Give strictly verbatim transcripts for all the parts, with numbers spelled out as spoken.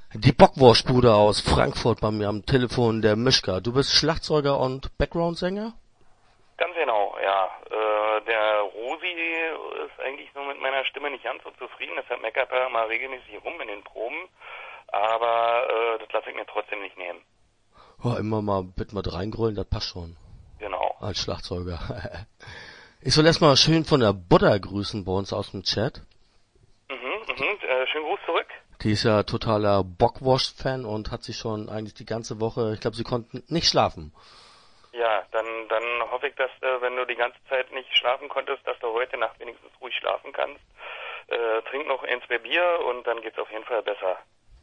Die Bockwurstbude aus Frankfurt bei mir am Telefon, der Mischka. Du bist Schlagzeuger und Background-Sänger? Ganz genau, ja. Äh, der Rosi ist eigentlich nur mit meiner Stimme nicht ganz so zufrieden, deshalb meckert er mal regelmäßig rum in den Proben. Aber äh, das lasse ich mir trotzdem nicht nehmen. Oh, immer mal bitte mal reingrollen, das passt schon. Genau. Als Schlagzeuger. Ich soll erstmal schön von der Butter grüßen bei uns aus dem Chat. Mhm, mhm. Äh, schönen Gruß zurück. Die ist ja totaler Bockwurst-Fan und hat sich schon eigentlich die ganze Woche, ich glaube, sie konnten nicht schlafen. Ja, dann dann hoffe ich, dass äh, wenn du die ganze Zeit nicht schlafen konntest, dass du heute Nacht wenigstens ruhig schlafen kannst. Äh, trink noch ein, zwei Bier und dann geht's auf jeden Fall besser.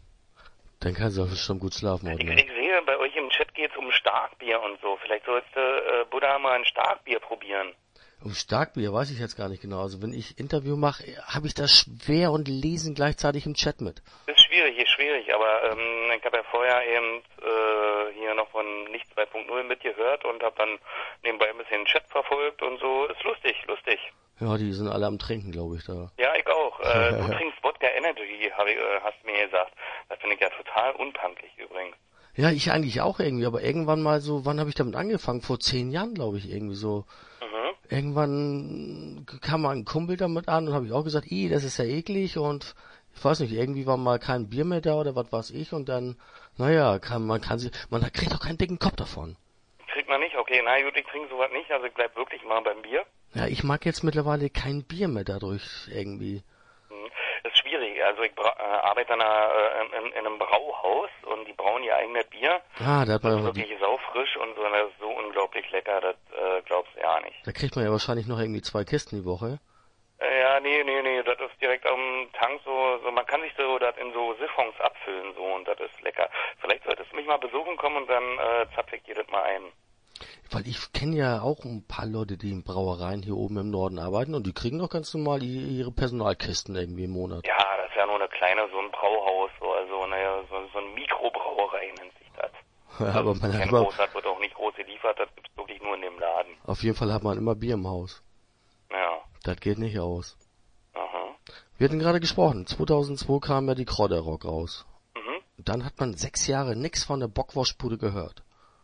Dann kann sie auch bestimmt gut schlafen heute. Ich, ich sehe, bei euch im Chat geht's um Starkbier und so. Vielleicht sollst du äh, Buddha mal ein Starkbier probieren. Um Starkbier weiß ich jetzt gar nicht genau. Also wenn ich Interview mache, habe ich das schwer und lesen gleichzeitig im Chat mit. Ist schwierig, ist schwierig, aber ähm, ich habe ja vorher eben äh, hier noch von Nicht zwei Punkt null mitgehört und habe dann nebenbei ein bisschen den Chat verfolgt und so. Ist lustig, lustig. Ja, die sind alle am Trinken, glaube ich, da. Ja, ich auch. Äh, du trinkst Wodka Energy, hab ich, äh, hast du mir gesagt. Das finde ich ja total unpanklich übrigens. Ja, ich eigentlich auch irgendwie, aber irgendwann mal so, wann habe ich damit angefangen? Vor zehn Jahren, glaube ich, irgendwie so. Mhm. Irgendwann kam mal ein Kumpel damit an und habe ich auch gesagt, ih, das ist ja eklig und ich weiß nicht, irgendwie war mal kein Bier mehr da oder was weiß ich und dann, naja, kann, man kann sich, man kriegt doch keinen dicken Kopf davon. Kriegt man nicht? Okay, na gut, ich trinke sowas nicht, also ich bleib wirklich mal beim Bier. Ja, ich mag jetzt mittlerweile kein Bier mehr dadurch irgendwie. Mhm. Das ist schwierig, also ich bra- äh, arbeite in, einer, äh, in, in einem Brauhaus und die brauen ihr eigenes Bier. Ah, da hat Das ist man wirklich saufrisch und so, das ist so unglaublich lecker, das äh, glaubst du ja nicht. da kriegt man ja wahrscheinlich noch irgendwie zwei Kisten die Woche. Äh, ja, nee, nee, nee, das ist direkt am Tank so, so man kann sich so das in so Siphons abfüllen so und das ist lecker. Vielleicht solltest du mich mal besuchen kommen und dann äh, zapfe ich dir das mal ein. Weil ich kenne ja auch ein paar Leute, die in Brauereien hier oben im Norden arbeiten und die kriegen doch ganz normal ihre Personalkisten irgendwie im Monat. Ja, das ist ja nur eine kleine, so ein Brauhaus, so, also naja, so, so eine Mikrobrauerei nennt sich das. Ja, aber man hat Keine immer, große, das wird auch nicht groß geliefert, das gibt's wirklich nur in dem Laden. auf jeden Fall hat man immer Bier im Haus. Ja. Das geht nicht aus. Aha. Wir hatten gerade gesprochen, zweitausendzwei kam ja die Krodderrock raus. Mhm. Dann hat man sechs Jahre nix von der Bockwurstbude gehört.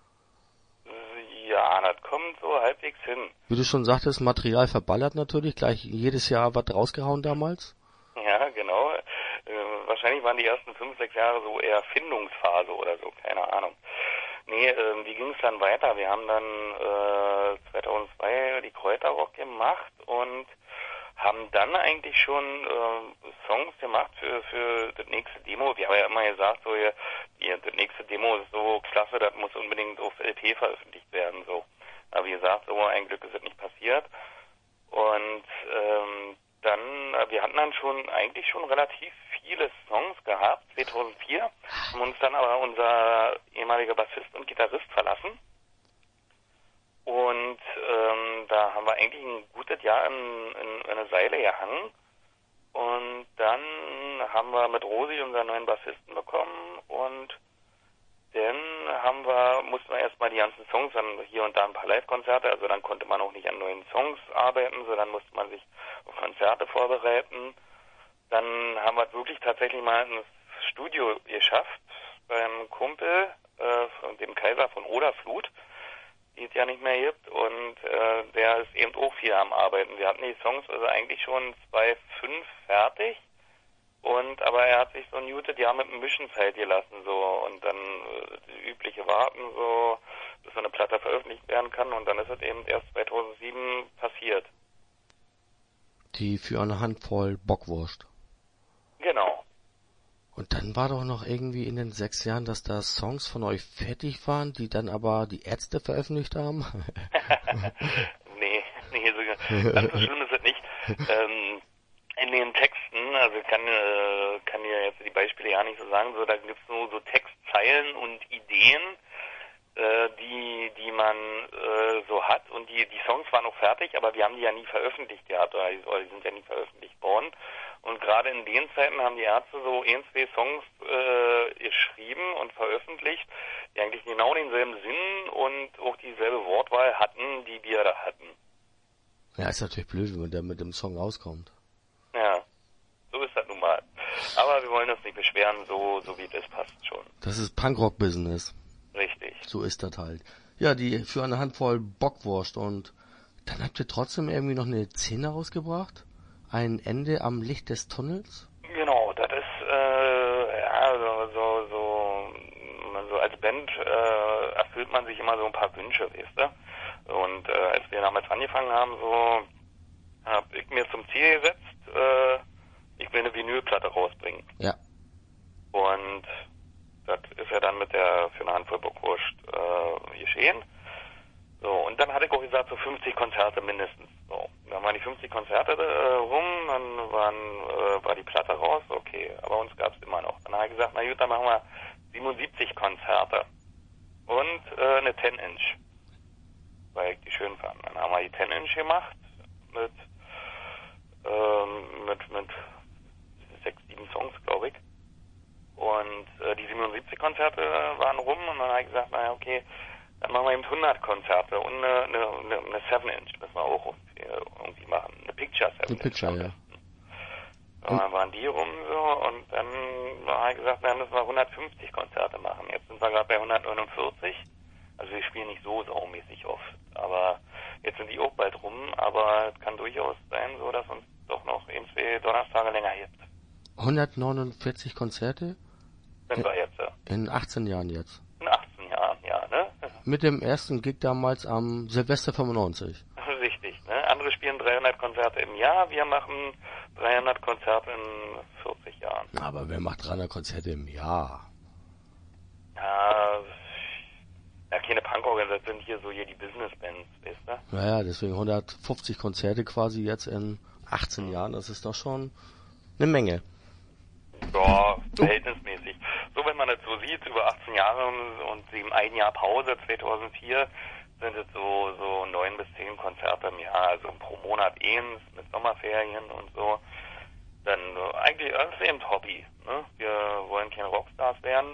Ja, das kommt so halbwegs hin. Wie du schon sagtest, Material verballert natürlich, gleich jedes Jahr was rausgehauen damals. Ja, genau. Äh, wahrscheinlich waren die ersten fünf, sechs Jahre so eher Findungsphase oder so, keine Ahnung. Nee, äh, wie ging es dann weiter? Wir haben dann äh, zweitausendzwei die Kräuterrock gemacht und haben dann eigentlich schon äh, Songs gemacht für für das nächste Demo. Wir haben ja immer gesagt, so ja, die, das nächste Demo ist so klasse, das muss unbedingt auf L P veröffentlicht werden. So, aber wie gesagt, so ein Glück ist es nicht passiert. Und ähm, dann, äh, wir hatten dann schon eigentlich schon relativ viele Songs gehabt. zweitausendvier haben uns dann aber unser ehemaliger Bassist und Gitarrist verlassen. Und ähm, da haben wir eigentlich ein gutes Jahr in, in, in eine Seile gehangen. Und dann haben wir mit Rosi unseren neuen Bassisten bekommen und dann haben wir, mussten wir erstmal die ganzen Songs, dann hier und da ein paar Live-Konzerte, also dann konnte man auch nicht an neuen Songs arbeiten, sondern musste man sich auf Konzerte vorbereiten. Dann haben wir es wirklich tatsächlich mal ins Studio geschafft beim Kumpel, äh, von dem Kaiser von Oderflut, die es ja nicht mehr gibt, und äh, der ist eben auch viel am Arbeiten. Wir hatten die Songs also eigentlich schon zwei Komma fünf fertig, und aber er hat sich so ein muted Jahr mit einem Mischenzeit gelassen, so, und dann äh, die übliche Warten, so, bis so eine Platte veröffentlicht werden kann, und dann ist es eben erst zweitausendsieben passiert. Die für eine Handvoll Bockwurst. Genau. Und dann war doch noch irgendwie in den sechs Jahren, dass da Songs von euch fertig waren, die dann aber die Ärzte veröffentlicht haben? nee, nee, so ganz so schlimm ist es nicht. Ähm, in den Texten, also ich kann, äh, kann dir jetzt die Beispiele ja nicht so sagen, so, da gibt's nur so Textzeilen und Ideen, äh, die, die man äh, so hat, und die, die Songs waren auch fertig, aber wir haben die ja nie veröffentlicht gehabt, oder die, oder die sind ja nie veröffentlicht worden. Und gerade in den Zeiten haben die Ärzte so ein, zwei Songs äh, geschrieben und veröffentlicht, die eigentlich genau denselben Sinn und auch dieselbe Wortwahl hatten, die wir da hatten. Ja, ist natürlich blöd, wenn man da mit dem Song rauskommt. Ja, so ist das nun mal. Aber aber wir wollen uns nicht beschweren, so, so wie das passt schon. Das ist Punkrock-Business. Richtig. So ist das halt. Ja, die für eine Handvoll Bockwurst und dann habt ihr trotzdem irgendwie noch eine Szene rausgebracht? Ein Ende am Licht des Tunnels? Genau, das ist, äh, ja, so, so, so, so als Band äh, erfüllt man sich immer so ein paar Wünsche, weißt du? Und äh, als wir damals angefangen haben, so, habe ich mir zum Ziel gesetzt, äh, ich will eine Vinylplatte rausbringen. Ja. Und das ist ja dann mit der für eine Handvoll Bockwurst äh, geschehen. So, und dann hatte ich auch gesagt, so fünfzig Konzerte mindestens. So, dann waren die fünfzig Konzerte äh, rum, dann waren, äh, war die Platte raus, okay, aber uns gab es immer noch. Dann habe ich gesagt, na gut, dann machen wir siebenundsiebzig Konzerte und äh, eine zehn Inch, weil ich die schön fand. Dann haben wir die zehn Inch gemacht mit, ähm, mit, mit sechs, sieben Songs, glaube ich. Und äh, die siebenundsiebzig Konzerte waren rum und dann habe ich gesagt, naja, okay, dann machen wir eben hundert Konzerte und eine, eine, eine seven Inch müssen wir auch irgendwie machen. Eine Picture seven Inch. Eine Picture, ja. Und dann waren die rum so und dann habe ich gesagt, dann müssen wir hundertfünfzig Konzerte machen. Jetzt sind wir gerade bei hundertneunundvierzig. Also wir spielen nicht so saumäßig oft, aber jetzt sind die auch bald rum, aber es kann durchaus sein, so dass uns doch noch eben zwei Donnerstage länger gibt. hundertneunundvierzig Konzerte? Sind wir jetzt, ja. In achtzehn Jahren jetzt. In achtzehn Jahren, ja, ne? Mit dem ersten Gig damals am Silvester fünfundneunzig. Richtig, ne? Andere spielen dreihundert Konzerte im Jahr, wir machen dreihundert Konzerte in vierzig Jahren. Aber wer macht dreihundert Konzerte im Jahr? Ja, ja keine Punkrocker, das sind hier so hier die Business-Bands, weißt du? Naja, deswegen hundertfünfzig Konzerte quasi jetzt in achtzehn mhm. Jahren, das ist doch schon eine Menge. Ja, verhältnismäßig. So, wenn man das so sieht, über achtzehn Jahre und eben ein Jahr Pause, zweitausendvier, sind es so, so neun bis zehn Konzerte im Jahr, also pro Monat eins mit Sommerferien und so. Dann äh, eigentlich alles eben Hobby, ne? Wir wollen keine Rockstars werden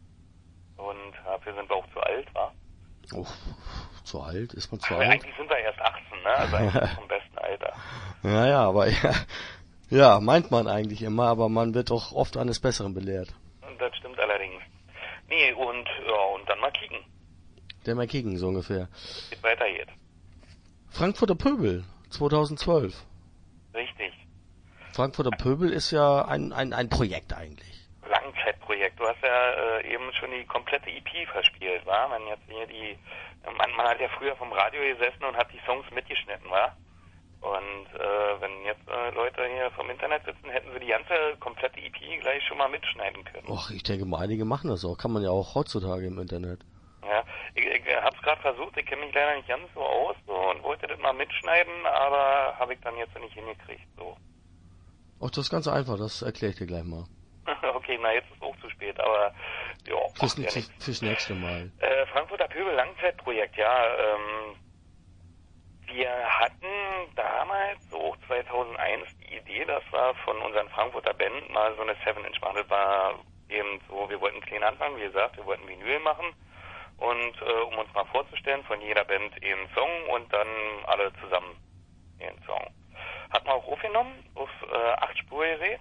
und dafür sind wir auch zu alt, wa? Oh, zu alt? Ist man zu aber alt? Eigentlich sind wir erst achtzehn, ne? Also eigentlich vom besten Alter. Ja, ja, aber ja. Ja, meint man eigentlich immer, aber man wird doch oft eines Besseren belehrt. Und das stimmt allerdings. Nee, und, ja, und dann mal kicken. Der mal kicken, so ungefähr. Wie es weitergeht. Frankfurter Pöbel, zweitausendzwölf. Richtig. Frankfurter Pöbel ist ja ein, ein, ein Projekt eigentlich. Langzeitprojekt. Du hast ja äh, eben schon die komplette E P verspielt, wa? Wenn jetzt hier die, man, man hat ja früher vom Radio gesessen und hat die Songs mitgeschnitten, wa? Und äh, wenn jetzt äh, Leute hier vom Internet sitzen, hätten sie die ganze komplette E P gleich schon mal mitschneiden können. Och, ich denke mal, einige machen das auch. Kann man ja auch heutzutage im Internet. Ja, ich, ich hab's gerade versucht, ich kenne mich leider nicht ganz so aus so, und wollte das mal mitschneiden, aber habe ich dann jetzt nicht hingekriegt. So. Ach, das ist ganz einfach, das erkläre ich dir gleich mal. Okay, na jetzt ist es auch zu spät, aber ja. Fürs, ja fürs, fürs nächste Mal. Äh, Frankfurter Pöbel Langzeitprojekt, ja. Ähm, wir hatten damals, so zweitausendeins, die Idee, das war von unseren Frankfurter Band mal so eine seven Inch machen. Das war eben so, wir wollten klein anfangen, wie gesagt, wir wollten Vinyl machen. Und äh, um uns mal vorzustellen, von jeder Band einen Song und dann alle zusammen einen Song. Hat man auch aufgenommen auf äh, acht Spurgerät.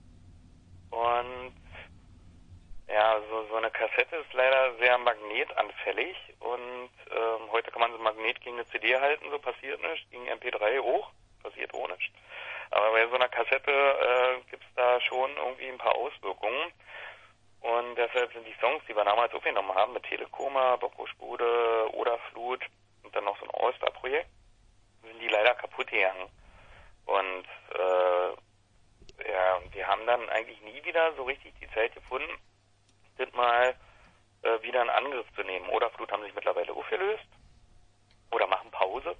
Und ja, so, so eine Kassette ist leider sehr magnetanfällig und ähm, heute kann man so ein Magnet gegen eine C D halten, so passiert nichts, gegen M P drei hoch, passiert auch nichts. Aber bei so einer Kassette äh, gibt es da schon irgendwie ein paar Auswirkungen. Und deshalb sind die Songs, die wir damals aufgenommen haben, mit Telekoma, Bockwurstbude, Oderflut und dann noch so ein All-Star-Projekt, sind die leider kaputt gegangen. Und äh, ja, wir haben dann eigentlich nie wieder so richtig die Zeit gefunden, das mal äh, wieder in Angriff zu nehmen. Oderflut haben sich mittlerweile aufgelöst oder machen Pause.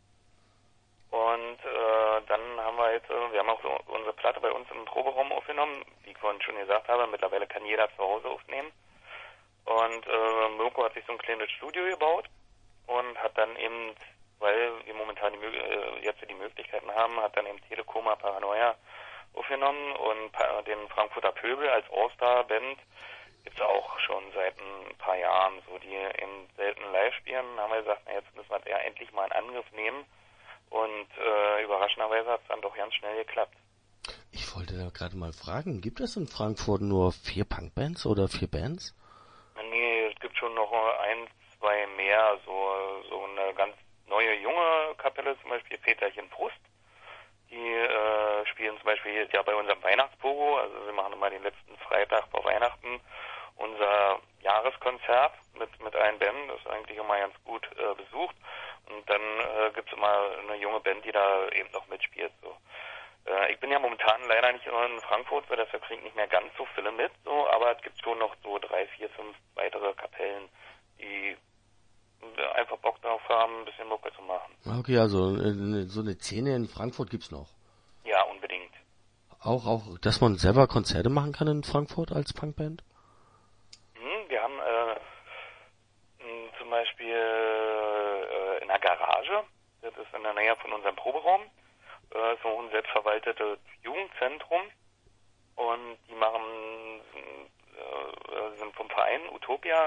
Und äh, dann haben wir jetzt, äh, wir haben auch so unsere Platte bei uns im Proberaum aufgenommen, wie ich vorhin schon gesagt habe, mittlerweile kann jeder zu Hause aufnehmen. Und äh, Mirko hat sich so ein kleines Studio gebaut und hat dann eben, weil wir momentan die, äh, jetzt die Möglichkeiten haben, hat dann eben Telekoma Paranoia aufgenommen und pa- den Frankfurter Pöbel als All-Star-Band gibt's auch schon seit ein paar Jahren, so die eben selten live spielen. Dann haben wir gesagt, na jetzt müssen wir das ja endlich mal in Angriff nehmen. Und äh, überraschenderweise hat es dann doch ganz schnell geklappt. Ich Ich wollte da gerade mal fragen, gibt es in Frankfurt nur vier Punkbands oder vier Bands? Nee, es gibt schon noch ein, zwei mehr, so, so eine ganz neue junge Kapelle, zum Beispiel Väterchen Frust. Die äh, spielen zum Beispiel jedes Jahr bei unserem Weihnachtspogo, also wir machen immer den letzten Freitag vor Weihnachten unser Jahreskonzert mit mit allen Bänden, das ist eigentlich immer ganz gut äh, besucht. Und dann äh, gibt's immer eine junge Band, die da eben noch mitspielt. So. Äh, ich bin ja momentan leider nicht in Frankfurt, weil deshalb kriege ich nicht mehr ganz so viele mit, so, aber es gibt schon noch so drei, vier, fünf weitere Kapellen, die einfach Bock darauf haben, ein bisschen Mucke zu machen. Okay, also äh, so eine Szene in Frankfurt gibt's noch. Ja, unbedingt. Auch, auch, dass man selber Konzerte machen kann in Frankfurt als Punkband? Hm, wir haben äh, m, zum Beispiel äh, in der Garage, das ist in der Nähe von unserem Proberaum, äh, so ein selbstverwaltetes Jugendzentrum und die machen, äh, sind vom Verein Utopia,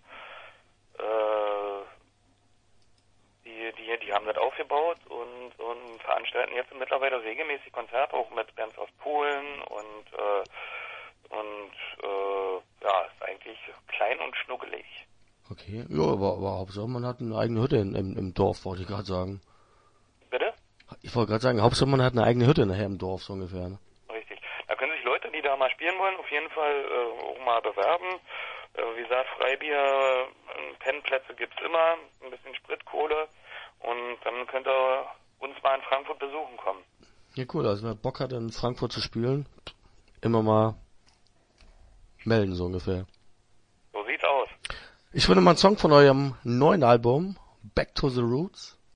äh, die, die, die haben das aufgebaut und, und veranstalten jetzt mittlerweile regelmäßig Konzerte, auch mit Bands aus Polen und, äh, und äh, ja, ist eigentlich klein und schnuckelig. Okay, ja, aber, aber Hauptsache man hat eine eigene Hütte in, im, im Dorf, wollte ich gerade sagen. Bitte? Ich wollte gerade sagen, Hauptsache man hat eine eigene Hütte nachher im Dorf, so ungefähr. Ne? Richtig. Da können sich Leute, die da mal spielen wollen, auf jeden Fall äh, auch mal bewerben. Äh, wie gesagt, Freibier, äh, Pennplätze gibt's immer, ein bisschen Spritkohle und dann könnt ihr uns mal in Frankfurt besuchen kommen. Ja, cool, also wer Bock hat in Frankfurt zu spielen, immer mal melden, so ungefähr. So sieht's aus. Ich würde mal einen Song von eurem neuen Album, Back to the Roots.